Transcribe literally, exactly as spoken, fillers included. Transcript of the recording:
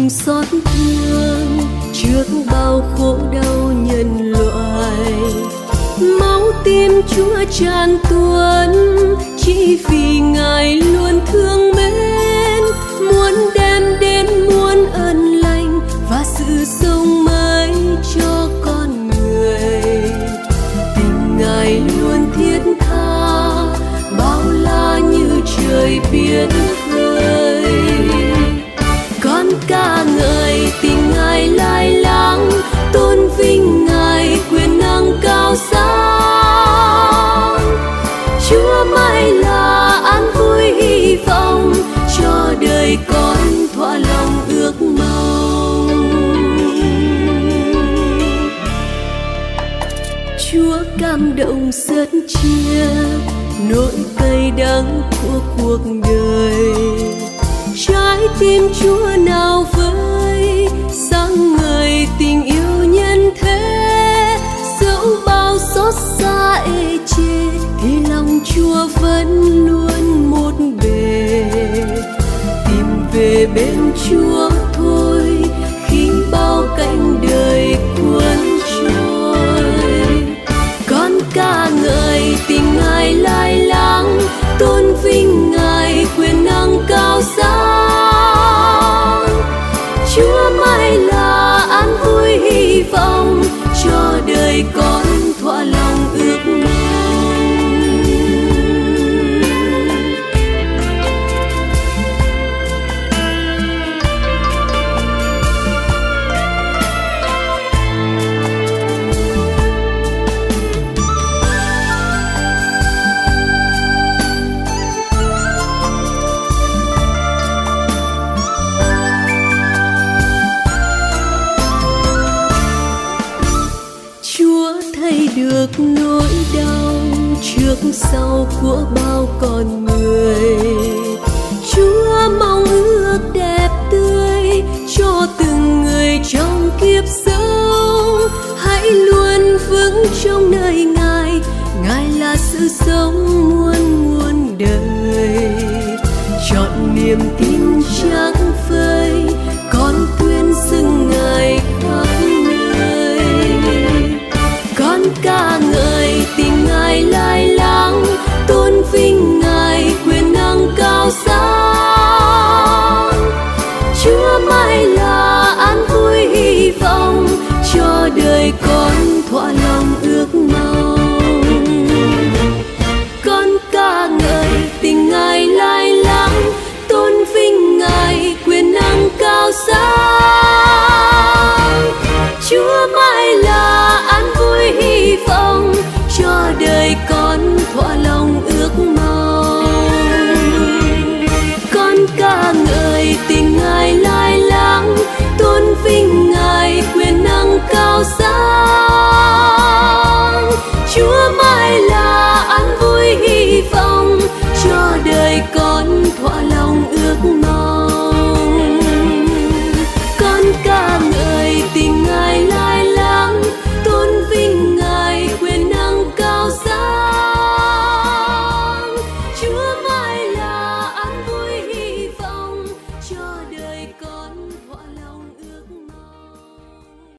cùng xót thương trước bao khổ đau nhân loại. Máu tim Chúa tràn tuôn chỉ vì Ngài luôn thương mến, muốn đem đến muôn ơn lành và sự sống mới cho con người. Tình Ngài luôn thiết tha, bao la như trời biển khơi. Con ca ngợi tình Ngài lai láng, tôn vinh Ngài quyền năng cao sáng. Chúa mãi là an vui hy vọng cho đời con thỏa lòng ước mong. Chúa cảm động rất chia nỗi cay đắng của cuộc đời. Trái tim Chúa nào với sáng ngời tình yêu nhân thế, dẫu bao xót xa ê chê thì lòng Chúa vẫn luôn một bề. Tìm về bên Chúa thôi khi bao cảnh đời cuốn trôi. Con ca ngợi tình Ngài lai láng, tôn vinh Ngài quyền năng cao sáng. Chúa mãi là an vui hy vọng cho đời con thỏa lòng ước mong. Thấy được nỗi đau trước sau của bao con người. Chúa mong ước đẹp tươi cho từng người trong kiếp sống. Hãy luôn vững trong nơi Ngài, Ngài là sự sống muôn muôn đời. Chọn niềm tin trắng phơi con